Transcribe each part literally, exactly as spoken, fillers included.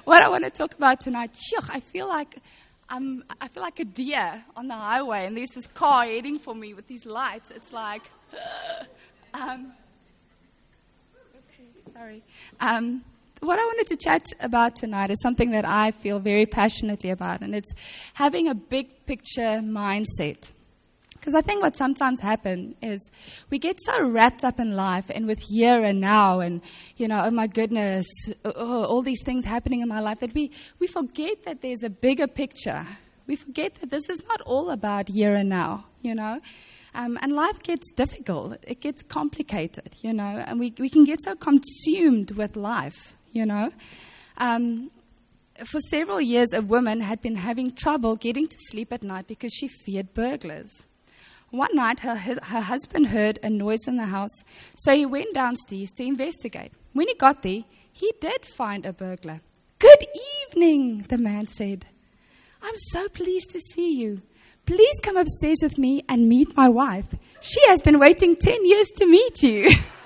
what I want to talk about tonight, shuck, I feel like I'm, I feel like a deer on the highway, and there's this car heading for me with these lights. It's like, um, sorry. Um, what I wanted to chat about tonight is something that I feel very passionately about, and it's having a big picture mindset. Because I think what sometimes happens is we get so wrapped up in life and with here and now and, you know, oh my goodness, oh, all these things happening in my life that we, we forget that there's a bigger picture. We forget that this is not all about here and now, you know. Um, and life gets difficult. It gets complicated, you know, and we, we can get so consumed with life, you know. Um, for several years, a woman had been having trouble getting to sleep at night because she feared burglars. One night, her, her husband heard a noise in the house, so he went downstairs to investigate. When he got there, he did find a burglar. "Good evening," the man said. "I'm so pleased to see you. Please come upstairs with me and meet my wife. She has been waiting ten years to meet you."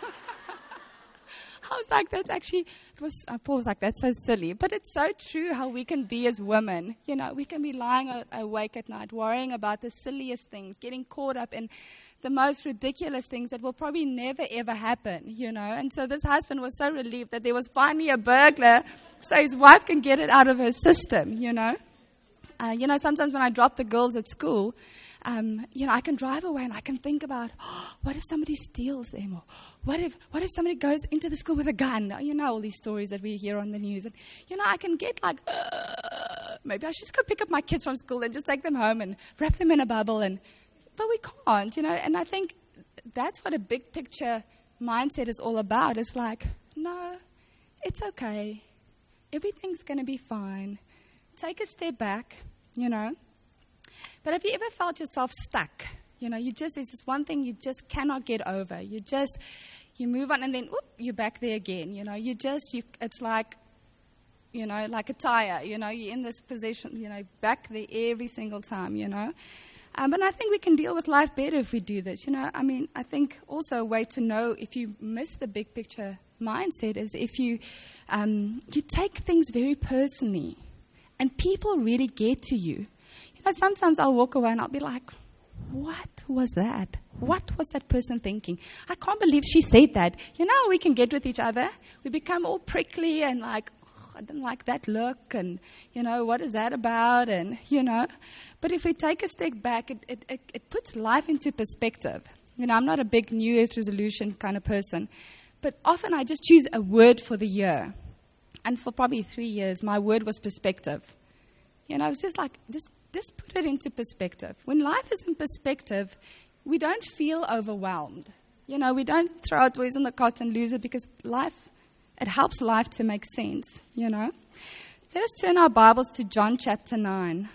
I was like, that's actually, it was, I was like, that's so silly. But it's so true how we can be as women. You know, we can be lying awake at night, worrying about the silliest things, getting caught up in the most ridiculous things that will probably never, ever happen, you know. And so this husband was so relieved that there was finally a burglar so his wife can get it out of her system, you know. Uh, you know, sometimes when I drop the girls at school, Um, you know, I can drive away and I can think about, oh, what if somebody steals them? Or what if what if somebody goes into the school with a gun? You know, all these stories that we hear on the news. And, you know, I can get like, uh, maybe I should just go pick up my kids from school and just take them home and wrap them in a bubble. And But we can't, you know. And I think that's what a big picture mindset is all about. It's like, no, it's okay. Everything's going to be fine. Take a step back, you know. But have you ever felt yourself stuck? You know, you just, there's this one thing you just cannot get over. You just, you move on and then, whoop, you're back there again. You know, you just, you, it's like, you know, like a tire. You know, you're in this position, you know, back there every single time, you know. Um, and I think we can deal with life better if we do this. You know, I mean, I think also a way to know if you miss the big picture mindset is if you, um, you take things very personally and people really get to you. Sometimes I'll walk away and I'll be like, what was that? What was that person thinking? I can't believe she said that. You know, we can get with each other. We become all prickly and like, oh, I didn't like that look. And, you know, what is that about? And, you know, but if we take a step back, it, it, it, it puts life into perspective. You know, I'm not a big New Year's resolution kind of person. But often I just choose a word for the year. And for probably three years, my word was perspective. You know, it's just like, just Just put it into perspective. When life is in perspective, we don't feel overwhelmed. You know, we don't throw our toys in the cot and lose it because life, it helps life to make sense, you know. Let us turn our Bibles to John chapter nine.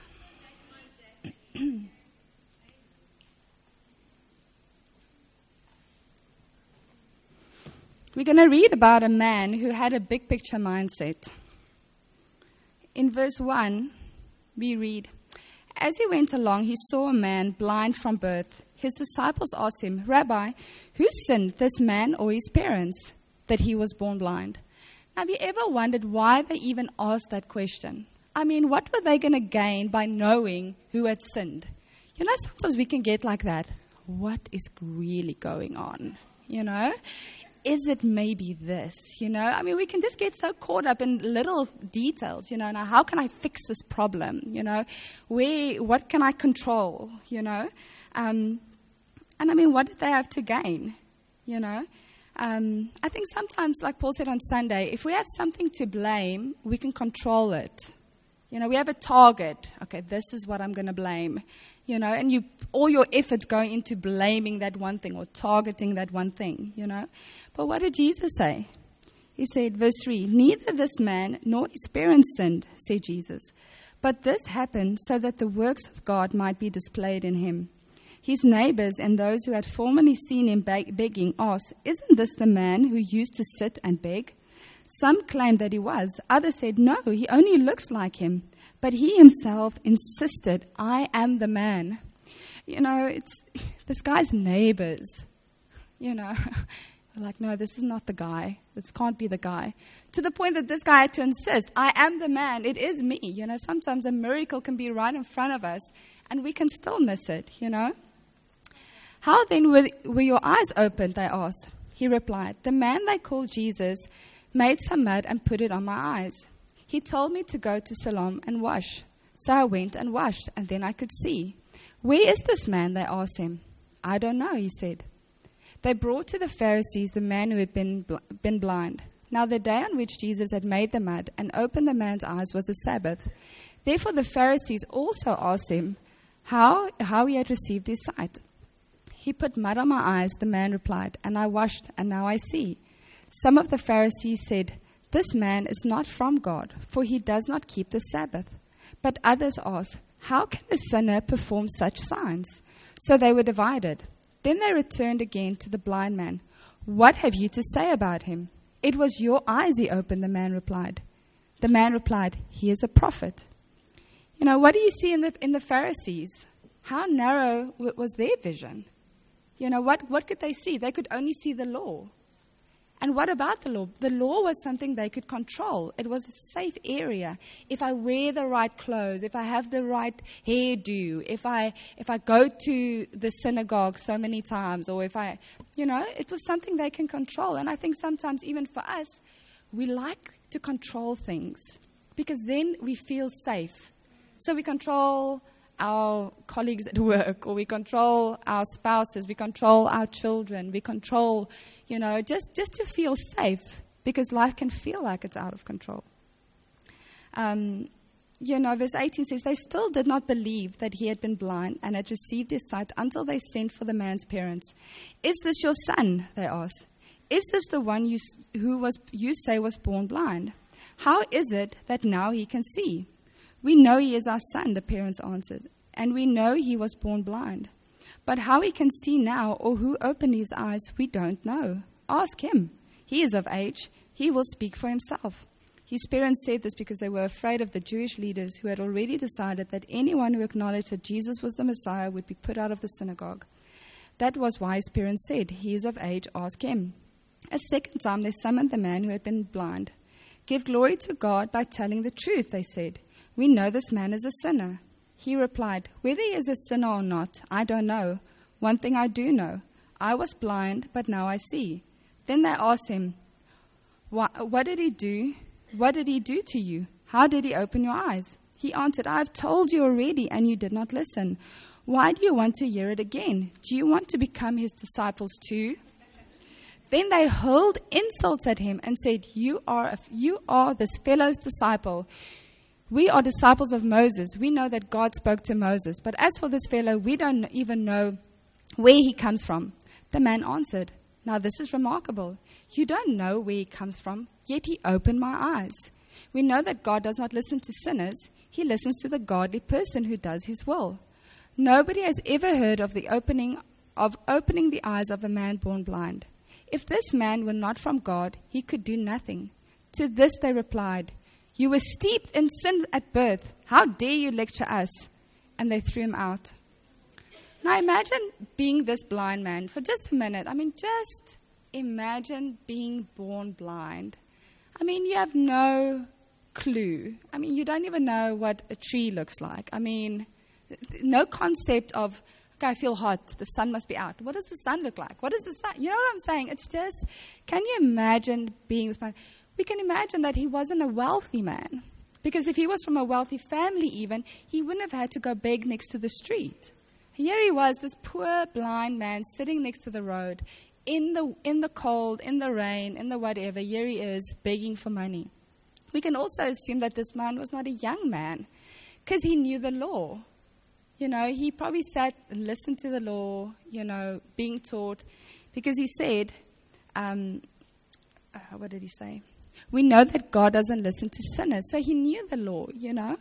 We're going to read about a man who had a big picture mindset. In verse one, we read, "As he went along, he saw a man blind from birth. His disciples asked him, 'Rabbi, who sinned, this man or his parents, that he was born blind?'" Now, have you ever wondered why they even asked that question? I mean, what were they going to gain by knowing who had sinned? You know, sometimes we can get like that. What is really going on? You know? Is it maybe this, you know? I mean, we can just get so caught up in little details, you know. Now, how can I fix this problem, you know? Where, what can I control, you know? Um, and, I mean, what did they have to gain, you know? Um, I think sometimes, like Paul said on Sunday, if we have something to blame, we can control it. You know, we have a target. Okay, this is what I'm going to blame. You know, and you all your efforts go into blaming that one thing or targeting that one thing, you know. But what did Jesus say? He said, verse three, "Neither this man nor his parents sinned," said Jesus, "but this happened so that the works of God might be displayed in him." His neighbors and those who had formerly seen him beg- begging asked, "Isn't this the man who used to sit and beg?" Some claimed that he was. Others said, "No, he only looks like him." But he himself insisted, "I am the man." You know, it's this guy's neighbors. You know, like, no, this is not the guy. This can't be the guy. To the point that this guy had to insist, I am the man. It is me. You know, sometimes a miracle can be right in front of us, and we can still miss it, you know. How then were, were your eyes opened, they asked. He replied, the man they call Jesus made some mud and put it on my eyes. He told me to go to Siloam and wash. So I went and washed, and then I could see. Where is this man? They asked him. I don't know, he said. They brought to the Pharisees the man who had been, bl- been blind. Now the day on which Jesus had made the mud and opened the man's eyes was a Sabbath. Therefore the Pharisees also asked him how, how he had received his sight. He put mud on my eyes, the man replied, and I washed, and now I see. Some of the Pharisees said, this man is not from God, for he does not keep the Sabbath. But others asked, how can the sinner perform such signs? So they were divided. Then they returned again to the blind man. What have you to say about him? It was your eyes he opened, the man replied. The man replied, he is a prophet. You know, what do you see in the in the Pharisees? How narrow w- was their vision? You know, what, what could they see? They could only see the law. And what about the law? The law was something they could control. It was a safe area. If I wear the right clothes, if I have the right hairdo, if I if I go to the synagogue so many times, or if I, you know, it was something they can control. And I think sometimes even for us, we like to control things because then we feel safe. So we control our colleagues at work, or we control our spouses, we control our children, we control, you know, just, just to feel safe, because life can feel like it's out of control. Um, you know, verse eighteen says, they still did not believe that he had been blind and had received his sight until they sent for the man's parents. Is this your son? They asked. Is this the one you, who was you say was born blind? How is it that now he can see? We know he is our son, the parents answered, and we know he was born blind. But how he can see now, or who opened his eyes, we don't know. Ask him. He is of age. He will speak for himself. His parents said this because they were afraid of the Jewish leaders who had already decided that anyone who acknowledged that Jesus was the Messiah would be put out of the synagogue. That was why his parents said, he is of age, ask him. A second time they summoned the man who had been blind. Give glory to God by telling the truth, they said. We know this man is a sinner. He replied, whether he is a sinner or not, I don't know. One thing I do know. I was blind, but now I see. Then they asked him, what, what did he do? What did he do to you? How did he open your eyes? He answered, I have told you already, and you did not listen. Why do you want to hear it again? Do you want to become his disciples too? Then they hurled insults at him and said, you are, a, you are this fellow's disciple. We are disciples of Moses. We know that God spoke to Moses. But as for this fellow, we don't even know where he comes from. The man answered, now this is remarkable. You don't know where he comes from, yet he opened my eyes. We know that God does not listen to sinners. He listens to the godly person who does his will. Nobody has ever heard of the opening of opening the eyes of a man born blind. If this man were not from God, he could do nothing. To this they replied, you were steeped in sin at birth. How dare you lecture us? And they threw him out. Now imagine being this blind man for just a minute. I mean, just imagine being born blind. I mean, you have no clue. I mean, you don't even know what a tree looks like. I mean, no concept of, okay, I feel hot. The sun must be out. What does the sun look like? What is the sun? You know what I'm saying? It's just, can you imagine being this blind? We can imagine that he wasn't a wealthy man. Because if he was from a wealthy family even, he wouldn't have had to go beg next to the street. Here he was, this poor blind man sitting next to the road, in the in the cold, in the rain, in the whatever. Here he is begging for money. We can also assume that this man was not a young man because he knew the law. You know, he probably sat and listened to the law, you know, being taught. Because he said, um, uh, what did he say? We know that God doesn't listen to sinners. So he knew the law, you know.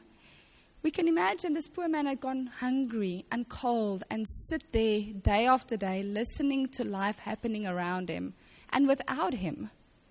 We can imagine this poor man had gone hungry and cold and sit there day after day listening to life happening around him and without him.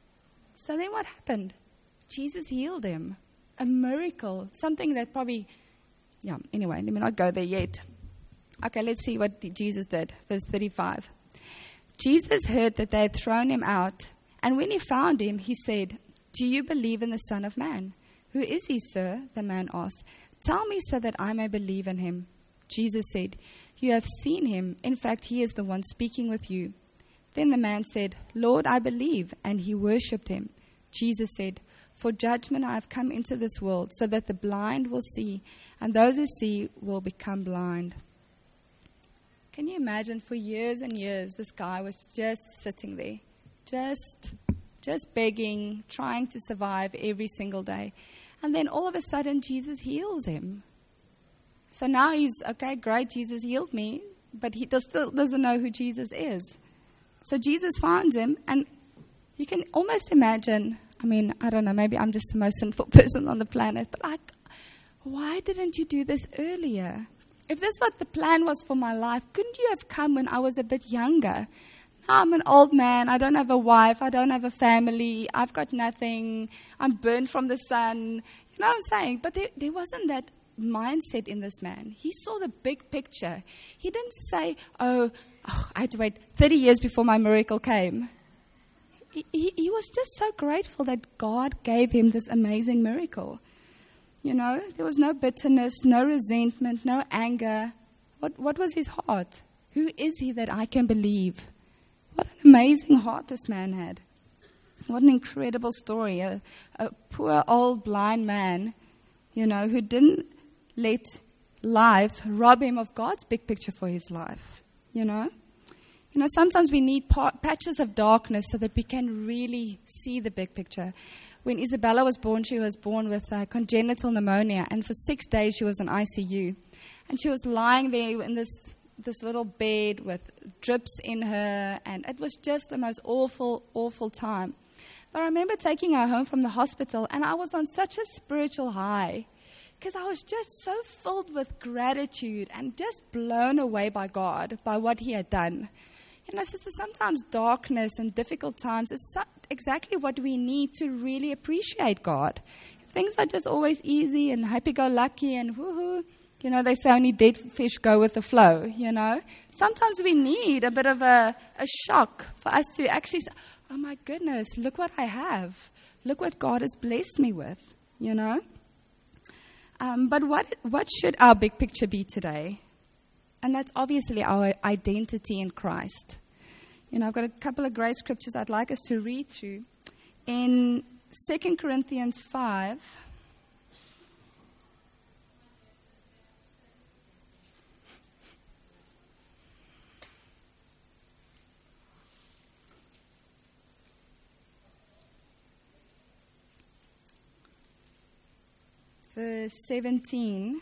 So then what happened? Jesus healed him. A miracle. Something that probably, yeah, anyway, let me not go there yet. Okay, let's see what Jesus did. Verse thirty-five. Jesus heard that they had thrown him out, And when he found him, he said, "Do you believe in the Son of Man?" "Who is he, sir?" the man asked. "Tell me so that I may believe in him." Jesus said, "You have seen him. In fact, he is the one speaking with you." Then the man said, "Lord, I believe," and he worshipped him. Jesus said, "For judgment I have come into this world, so that the blind will see, and those who see will become blind." Can you imagine, for years and years, this guy was just sitting there, just, just begging, trying to survive every single day. And then all of a sudden, Jesus heals him. So now he's, okay, great, Jesus healed me, but he does, still doesn't know who Jesus is. So Jesus finds him, and you can almost imagine, I mean, I don't know, maybe I'm just the most sinful person on the planet, but like, why didn't you do this earlier? If this was the plan was for my life, couldn't you have come when I was a bit younger? Now I'm an old man, I don't have a wife, I don't have a family, I've got nothing, I'm burned from the sun. You know what I'm saying? But there, there wasn't that mindset in this man. He saw the big picture. He didn't say, oh, oh I had to wait thirty years before my miracle came. He, he, he was just so grateful that God gave him this amazing miracle. You know, there was no bitterness, no resentment, no anger. What, what was his heart? Who is he that I can believe? What an amazing heart this man had. What an incredible story. A, a poor old blind man, you know, who didn't let life rob him of God's big picture for his life, you know. You know, sometimes we need pa- patches of darkness so that we can really see the big picture. When Isabella was born, she was born with uh, congenital pneumonia, and for six days she was in I C U. And she was lying there in this, this little bed with drips in her, and it was just the most awful, awful time. But I remember taking her home from the hospital, and I was on such a spiritual high, because I was just so filled with gratitude and just blown away by God, by what he had done. You know, sister, sometimes darkness and difficult times is so, exactly what we need to really appreciate God. If things are just always easy and happy-go-lucky and woohoo, you know, they say only dead fish go with the flow, you know. Sometimes we need a bit of a, a shock for us to actually say, oh my goodness, look what I have. Look what God has blessed me with, you know. Um, but what what should our big picture be today? And that's obviously our identity in Christ. You know, I've got a couple of great scriptures I'd like us to read through. In Second Corinthians five, verse seventeen,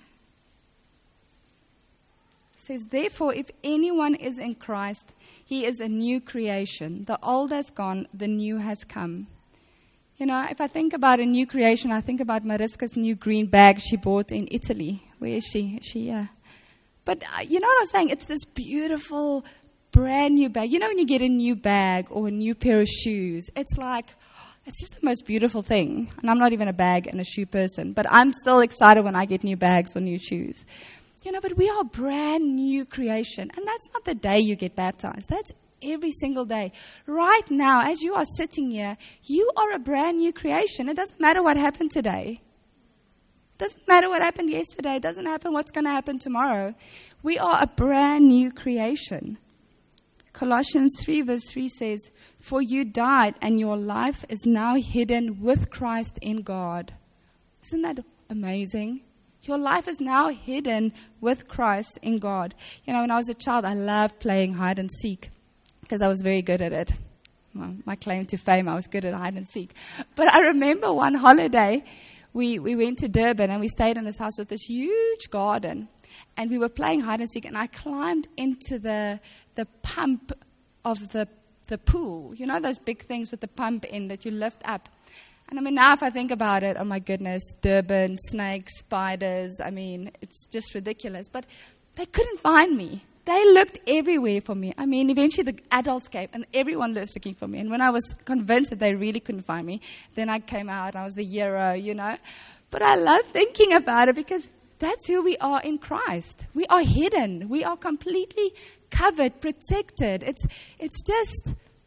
says, "Therefore, if anyone is in Christ, he is a new creation. The old has gone, the new has come." You know, if I think about a new creation, I think about Mariska's new green bag she bought in Italy. Where is she? Is she here? But uh, you know what I'm saying? It's this beautiful, brand new bag. You know when you get a new bag or a new pair of shoes, it's like, it's just the most beautiful thing. And I'm not even a bag and a shoe person, but I'm still excited when I get new bags or new shoes. You know, but we are a brand new creation. And that's not the day you get baptized. That's every single day. Right now, as you are sitting here, you are a brand new creation. It doesn't matter what happened today. It doesn't matter what happened yesterday. It doesn't happen what's going to happen tomorrow. We are a brand new creation. Colossians three verse three says, "For you died, and your life is now hidden with Christ in God." Isn't that amazing? Your life is now hidden with Christ in God. You know, when I was a child, I loved playing hide and seek because I was very good at it. Well, my claim to fame, I was good at hide and seek. But I remember one holiday, we, we went to Durban and we stayed in this house with this huge garden. And we were playing hide and seek, and I climbed into the the pump of the the pool. You know those big things with the pump in that you lift up. And I mean, now if I think about it, oh my goodness, Durban, snakes, spiders, I mean, it's just ridiculous. But they couldn't find me. They looked everywhere for me. I mean, eventually the adults came, and everyone was looking for me. And when I was convinced that they really couldn't find me, then I came out, and I was the hero, you know. But I love thinking about it because that's who we are in Christ. We are hidden. We are completely covered, protected. It's it's just,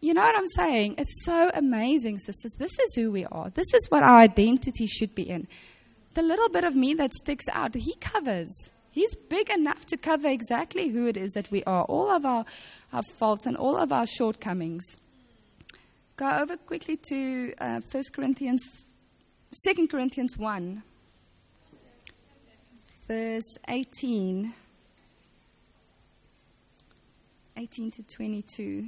You know what I'm saying? It's so amazing, sisters. This is who we are. This is what our identity should be in. The little bit of me that sticks out, he covers. He's big enough to cover exactly who it is that we are, all of our, our faults and all of our shortcomings. Go over quickly to uh, First Corinthians, Second Corinthians one, verse eighteen, eighteen to twenty-two.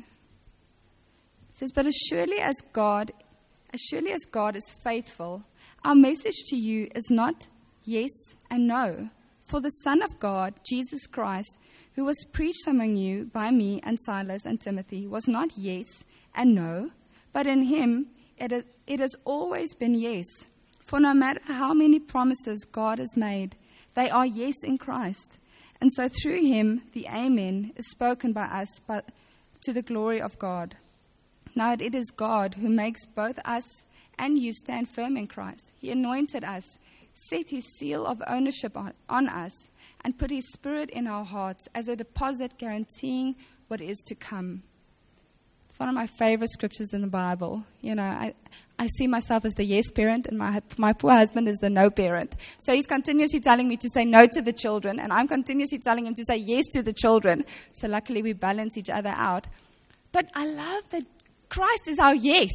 It says, "But as surely as God, as surely as God is faithful, our message to you is not yes and no. For the Son of God, Jesus Christ, who was preached among you by me and Silas and Timothy, was not yes and no, but in him it, is, it has always been yes. For no matter how many promises God has made, they are yes in Christ. And so through him, the Amen is spoken by us but to the glory of God. Now it is God who makes both us and you stand firm in Christ. He anointed us, set his seal of ownership on, on us, and put his Spirit in our hearts as a deposit guaranteeing what is to come." It's one of my favorite scriptures in the Bible. You know, I, I see myself as the yes parent, and my my poor husband is the no parent. So he's continuously telling me to say no to the children, and I'm continuously telling him to say yes to the children. So luckily we balance each other out. But I love that Christ is our yes.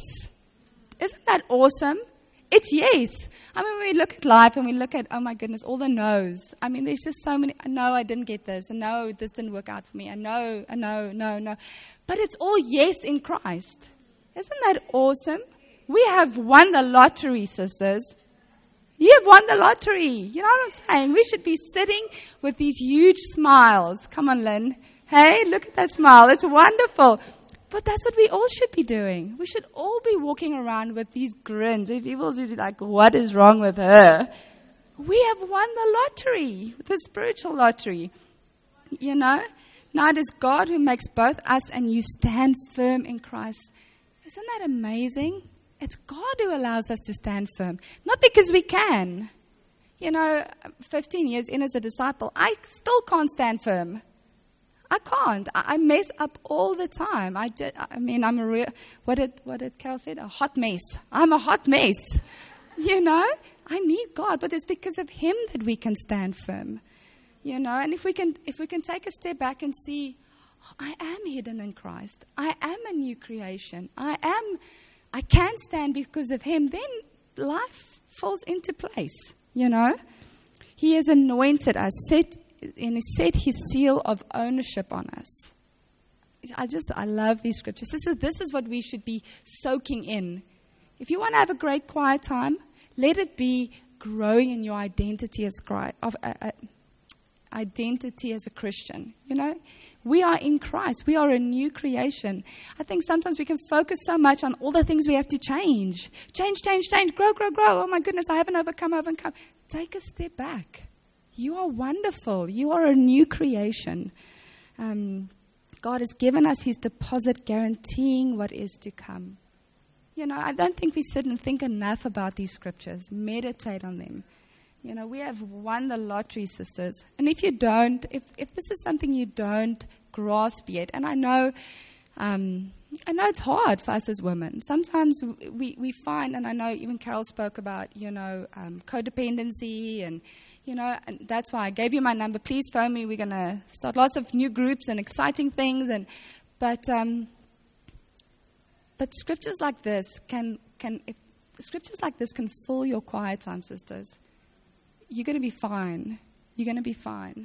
Isn't that awesome? It's yes. I mean, when we look at life and we look at, oh my goodness, all the no's. I mean, there's just so many, no, I didn't get this. And no, this didn't work out for me. And no, and no, no, no. But it's all yes in Christ. Isn't that awesome? We have won the lottery, sisters. You have won the lottery. You know what I'm saying? We should be sitting with these huge smiles. Come on, Lynn. Hey, look at that smile. It's wonderful. But that's what we all should be doing. We should all be walking around with these grins. If people should be like, what is wrong with her? We have won the lottery, the spiritual lottery. You know? Now it is God who makes both us and you stand firm in Christ. Isn't that amazing? It's God who allows us to stand firm. Not because we can. You know, fifteen years in as a disciple, I still can't stand firm. I can't. I mess up all the time. I, just, I mean, I'm a real, what did, what did Carol say? A hot mess. I'm a hot mess. You know, I need God, but it's because of him that we can stand firm. You know, and if we can, if we can take a step back and see, oh, I am hidden in Christ. I am a new creation. I am, I can stand because of him. Then life falls into place. You know, he has anointed us, set and he set his seal of ownership on us. I just, I love these scriptures. This is, this is what we should be soaking in. If you want to have a great quiet time, let it be growing in your identity as Christ, of uh, uh, identity as a Christian. You know, we are in Christ. We are a new creation. I think sometimes we can focus so much on all the things we have to change. Change, change, change, grow, grow, grow. Oh my goodness, I haven't overcome, overcome. Take a step back. You are wonderful. You are a new creation. Um, God has given us his deposit guaranteeing what is to come. You know, I don't think we sit and think enough about these scriptures. Meditate on them. You know, we have won the lottery, sisters. And if you don't, if, if this is something you don't grasp yet, and I know, um, I know it's hard for us as women. Sometimes we, we find, and I know even Carol spoke about, you know, um, codependency and, you know, and that's why I gave you my number. Please phone me. We're going to start lots of new groups and exciting things. And but um, but scriptures like this can can if scriptures like this can fill your quiet time, sisters. You're going to be fine. You're going to be fine.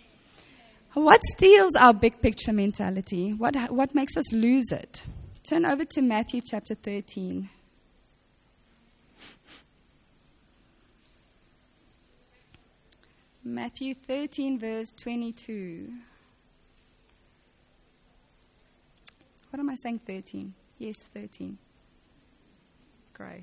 What steals our big picture mentality? What what makes us lose it? Turn over to Matthew chapter thirteen. Matthew thirteen, verse twenty-two. What am I saying, thirteen? Yes, thirteen. Great.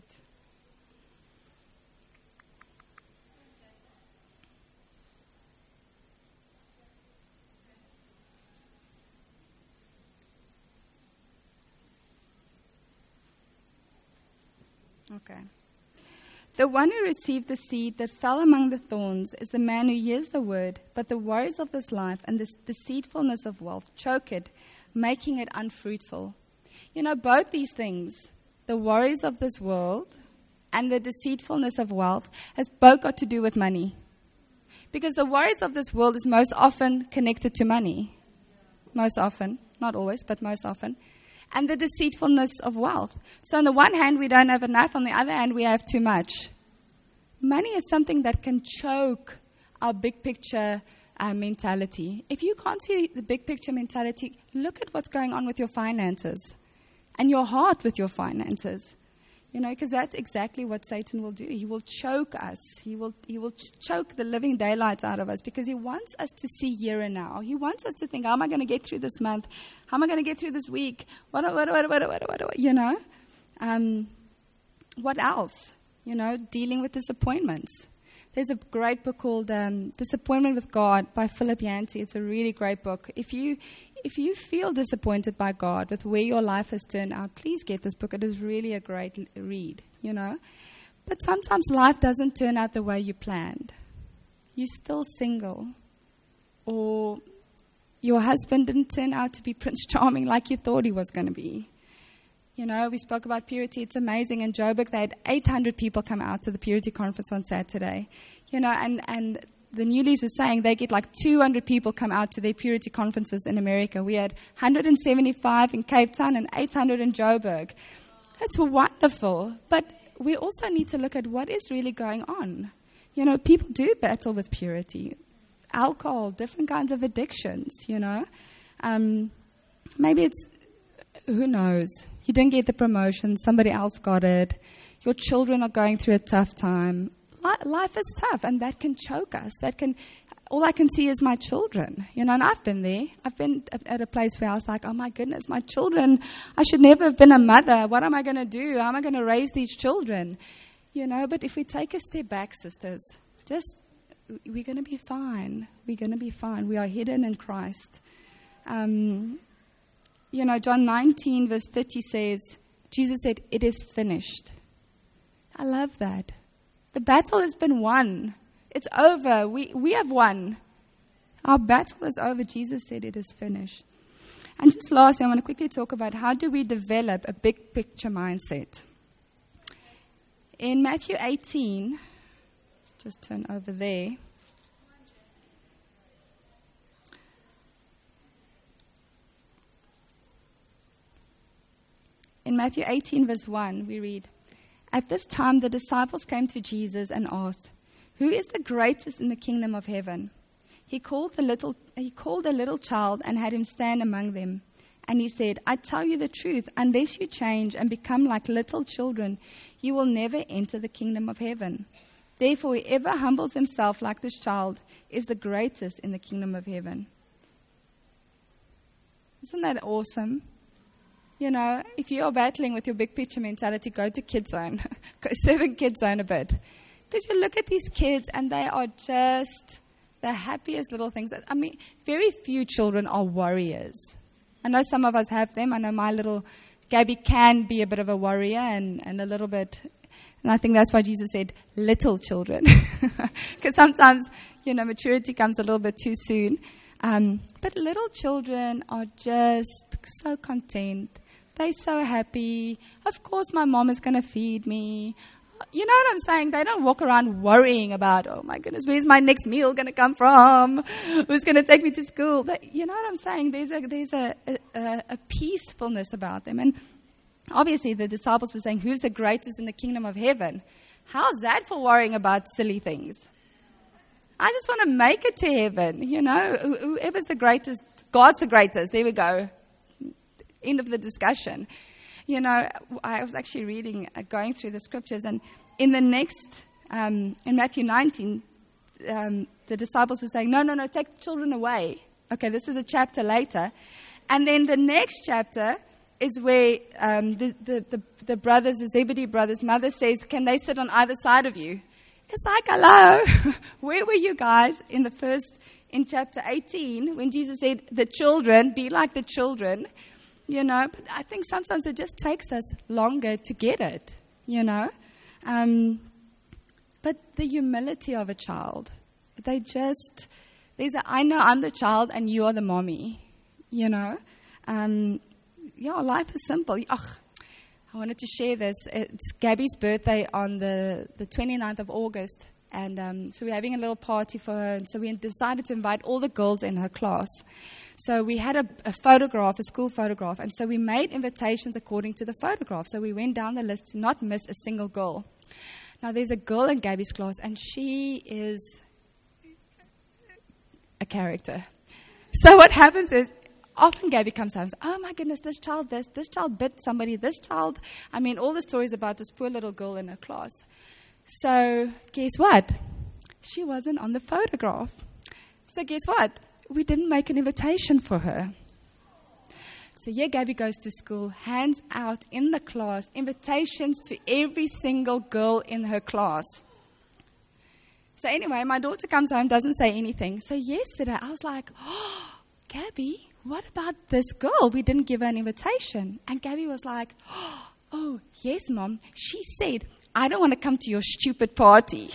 Okay. The one who received the seed that fell among the thorns is the man who hears the word, but the worries of this life and the deceitfulness of wealth choke it, making it unfruitful. You know, both these things, the worries of this world and the deceitfulness of wealth, has both got to do with money. Because the worries of this world is most often connected to money. Most often. Not always, but most often. And the deceitfulness of wealth. So on the one hand, we don't have enough. On the other hand, we have too much. Money is something that can choke our big picture uh, mentality. If you can't see the big picture mentality, look at what's going on with your finances and your heart with your finances. You know, because that's exactly what Satan will do. He will choke us. He will he will ch- choke the living daylights out of us because he wants us to see here and now. He wants us to think, how am I going to get through this month? How am I going to get through this week? What, what, what, what, what, what, what, you know? Um, what else? You know, dealing with disappointments. There's a great book called um, Disappointment with God by Philip Yancey. It's a really great book. If you if you feel disappointed by God with where your life has turned out, please get this book. It is really a great l- read, you know. But sometimes life doesn't turn out the way you planned. You're still single. Or your husband didn't turn out to be Prince Charming like you thought he was going to be. You know, we spoke about purity. It's amazing. In Joburg, they had eight hundred people come out to the purity conference on Saturday. You know, and, and the Newlies were saying they get like two hundred people come out to their purity conferences in America. We had one hundred seventy-five in Cape Town and eight hundred in Joburg. That's wonderful. But we also need to look at what is really going on. You know, people do battle with purity. Alcohol, different kinds of addictions, you know. Um, maybe it's, who knows? You didn't get the promotion. Somebody else got it. Your children are going through a tough time. Life is tough, and that can choke us. That can. All I can see is my children, you know. And I've been there. I've been at a place where I was like, "Oh my goodness, my children! I should never have been a mother. What am I going to do? How am I going to raise these children?" You know. But if we take a step back, sisters, just we're going to be fine. We're going to be fine. We are hidden in Christ. Um, You know, John nineteen, verse thirty says, Jesus said, it is finished. I love that. The battle has been won. It's over. We we have won. Our battle is over. Jesus said it is finished. And just lastly, I want to quickly talk about how do we develop a big picture mindset. In Matthew eighteen, just turn over there. In Matthew eighteen, verse one, we read, "At this time the disciples came to Jesus and asked, 'Who is the greatest in the kingdom of heaven?' He called the little he called a little child and had him stand among them. And he said, 'I tell you the truth, unless you change and become like little children, you will never enter the kingdom of heaven. Therefore, whoever humbles himself like this child is the greatest in the kingdom of heaven.'" Isn't that awesome? You know, if you are battling with your big picture mentality, go to Kids Zone. Go serve in Kids Zone a bit. Did you look at these kids and they are just the happiest little things. I mean, very few children are warriors. I know some of us have them. I know my little Gabby can be a bit of a warrior and, and a little bit, and I think that's why Jesus said little children. Because sometimes, you know, maturity comes a little bit too soon. Um, but little children are just so content. They're so happy. Of course my mom is going to feed me. You know what I'm saying? They don't walk around worrying about, oh my goodness, where's my next meal going to come from? Who's going to take me to school? They, you know what I'm saying? There's a there's a, a, a peacefulness about them. And obviously the disciples were saying, who's the greatest in the kingdom of heaven? How's that for worrying about silly things? I just want to make it to heaven, you know. Whoever's the greatest, God's the greatest. There we go. End of the discussion. You know, I was actually reading, uh, going through the scriptures, and in the next, um, in Matthew nineteen, um, the disciples were saying, no, no, no, take the children away. Okay, this is a chapter later. And then the next chapter is where um, the, the, the, the brothers, the Zebedee brothers' mother says, can they sit on either side of you? It's like, hello, where were you guys in the first, in chapter eighteen, when Jesus said, the children, be like the children, you know? But I think sometimes it just takes us longer to get it, you know? Um, but the humility of a child, they just, there's a, I know I'm the child and you are the mommy, you know? Um, yeah, life is simple. Ugh, I wanted to share this. It's Gabby's birthday on the, the twenty-ninth of August. And um, so we're having a little party for her. And so we decided to invite all the girls in her class. So we had a, a photograph, a school photograph. And so we made invitations according to the photograph. So we went down the list to not miss a single girl. Now, there's a girl in Gabby's class, and she is a character. So what happens is, often Gabby comes home and says, oh my goodness, this child this, this child bit somebody, this child, I mean, all the stories about this poor little girl in her class. So guess what? She wasn't on the photograph. So guess what? We didn't make an invitation for her. So here Gabby goes to school, hands out in the class, invitations to every single girl in her class. So anyway, my daughter comes home, doesn't say anything. So yesterday I was like, oh, Gabby, what about this girl? We didn't give her an invitation. And Gabby was like, oh, yes, Mom. She said, I don't want to come to your stupid party.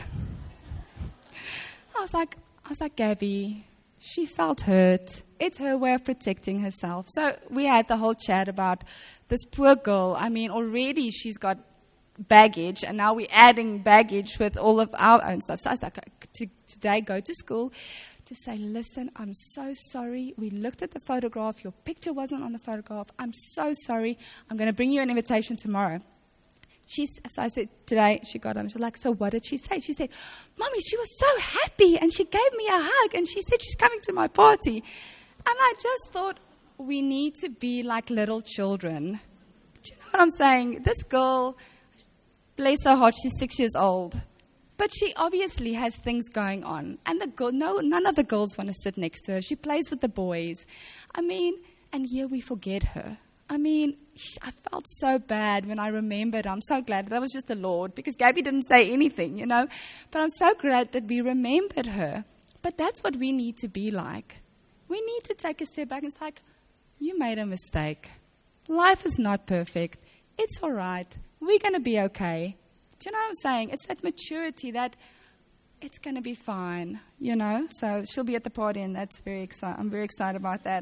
I was like, I was like, Gabby, she felt hurt. It's her way of protecting herself. So we had the whole chat about this poor girl. I mean, already she's got baggage, and now we're adding baggage with all of our own stuff. So I was like, to, today, go to school to say, listen, I'm so sorry. We looked at the photograph. Your picture wasn't on the photograph. I'm so sorry. I'm going to bring you an invitation tomorrow. She's, so I said, today she got home. She was like, so what did she say? She said, Mommy, she was so happy, and she gave me a hug, and she said she's coming to my party. And I just thought, we need to be like little children. Do you know what I'm saying? This girl, bless her heart, she's six years old. But she obviously has things going on. And the girl, no, none of the girls want to sit next to her. She plays with the boys. I mean, and here we forget her. I mean, I felt so bad when I remembered. I'm so glad that was just the Lord, because Gabby didn't say anything, you know. But I'm so glad that we remembered her. But that's what we need to be like. We need to take a step back and it's like, you made a mistake. Life is not perfect. It's all right. We're going to be okay. Do you know what I'm saying? It's that maturity that it's going to be fine, you know. So she'll be at the party, and that's very exciting. I'm very excited about that.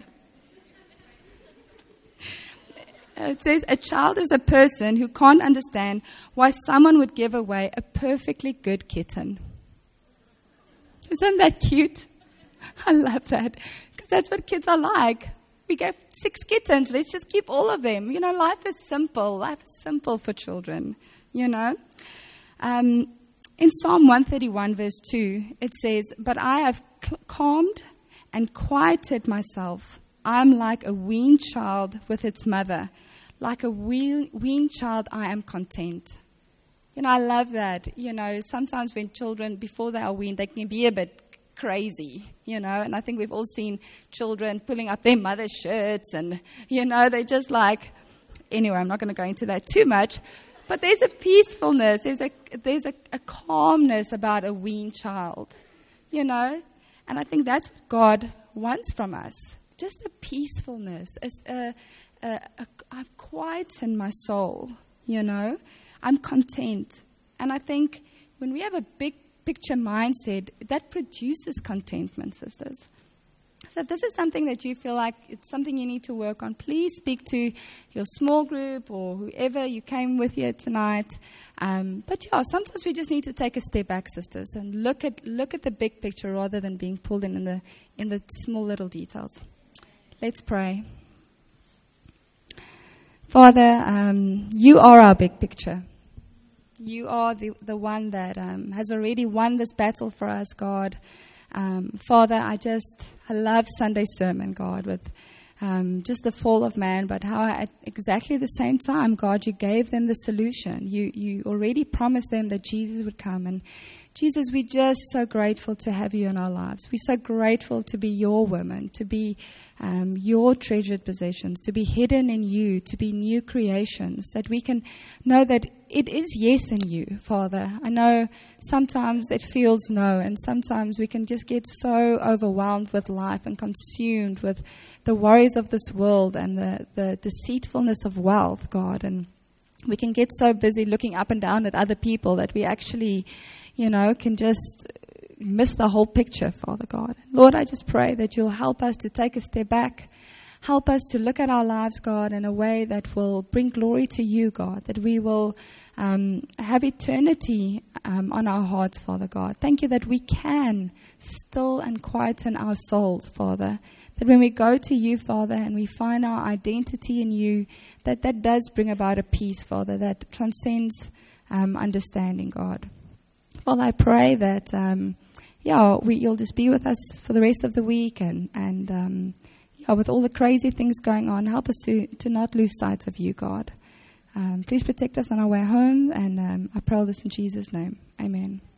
It says, a child is a person who can't understand why someone would give away a perfectly good kitten. Isn't that cute? I love that, because that's what kids are like. We gave six kittens. Let's just keep all of them. You know, life is simple. Life is simple for children, you know. Um, in Psalm one thirty-one, verse two, it says, but I have cl- calmed and quieted myself. I am like a weaned child with its mother. Like a wean, weaned child, I am content. You know, I love that. You know, sometimes when children, before they are weaned, they can be a bit crazy, you know, and I think we've all seen children pulling up their mother's shirts and, you know, they're just like, anyway, I'm not going to go into that too much, but there's a peacefulness, there's a there's a, a calmness about a weaned child, you know, and I think that's what God wants from us, just a peacefulness, a, a, a, a, I've quietened my soul, you know, I'm content, and I think when we have a big picture mindset, that produces contentment, sisters. So if this is something that you feel like it's something you need to work on, please speak to your small group or whoever you came with here tonight. Um, but yeah, sometimes we just need to take a step back, sisters, and look at look at the big picture rather than being pulled in in the in the small little details. Let's pray. Father, um, you are our big picture. You are the, the one that um, has already won this battle for us, God. Um, Father, I just, I love Sunday sermon, God, with um, just the fall of man, but how at exactly the same time, God, you gave them the solution. You, you already promised them that Jesus would come. And Jesus, we're just so grateful to have you in our lives. We're so grateful to be your women, to be um, your treasured possessions, to be hidden in you, to be new creations, that we can know that it is yes in you, Father. I know sometimes it feels no, and sometimes we can just get so overwhelmed with life and consumed with the worries of this world and the, the deceitfulness of wealth, God. And we can get so busy looking up and down at other people that we actually, you know, can just miss the whole picture, Father God. Lord, I just pray that you'll help us to take a step back. help us to look at our lives, God, in a way that will bring glory to you, God, that we will um, have eternity um, on our hearts, Father God. Thank you that we can still and quieten our souls, Father, that when we go to you, Father, and we find our identity in you, that that does bring about a peace, Father, that transcends um, understanding, God. Father, I pray that, um, yeah, we, you'll just be with us for the rest of the week, and, and um, yeah, with all the crazy things going on, help us to, to not lose sight of you, God. Um, please protect us on our way home, and um, I pray all this in Jesus' name. Amen.